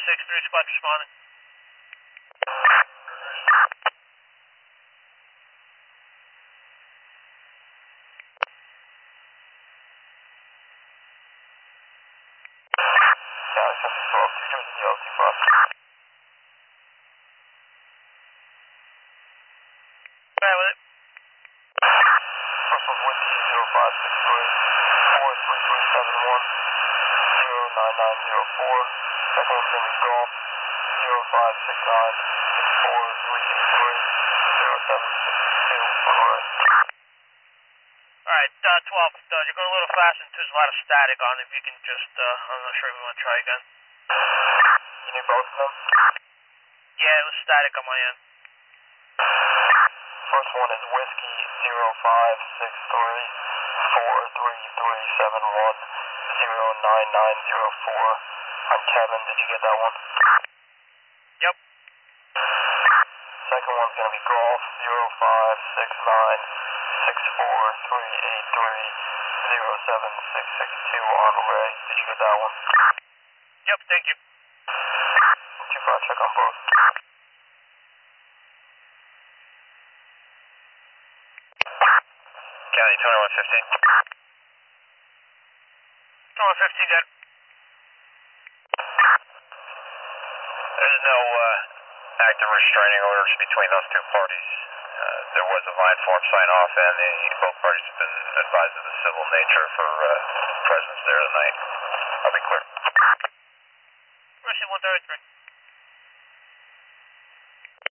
563 squad responding. Alright with it. First one's Whiskey 0563-43371-09904. Second one's going to be Golf 0569-64383-0762 on the right. Alright, 12, you're going a little fast and there's a lot of static on. If you can just, I'm not sure if you want to try again. You need both of them? Yeah, it was static on my end. First one is Whiskey 0563-43371-09904 on Kevin. Did you get that one? Yep. Second one's going to be Golf 0569-64383-07662 on Ray. Did you get that one? Yep, thank you. 25, check on both. County 2115. 2115, good. There's no active restraining orders between those two parties. There was a line form sign off, and both parties have been advised of the civil nature for presence there tonight. I'll be clear. Russian 133.